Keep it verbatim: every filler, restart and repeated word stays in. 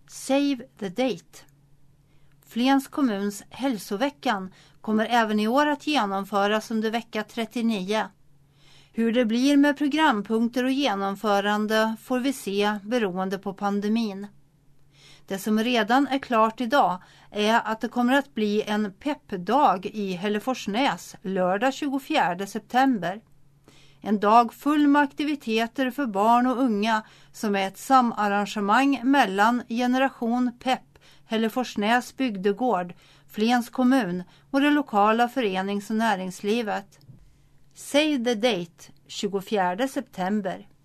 Save the date. Flens kommuns hälsoveckan kommer även i år att genomföras under vecka trettionio. Hur det blir med programpunkter och genomförande får vi se beroende på pandemin. Det som redan är klart idag är att det kommer att bli en peppdag i Hälleforsnäs lördag tjugofjärde september. En dag full med aktiviteter för barn och unga som är ett samarrangemang mellan Generation Pepp, Hälleforsnäs bygdegård, Flens kommun och det lokala förenings- och näringslivet. Save the date, tjugofjärde september.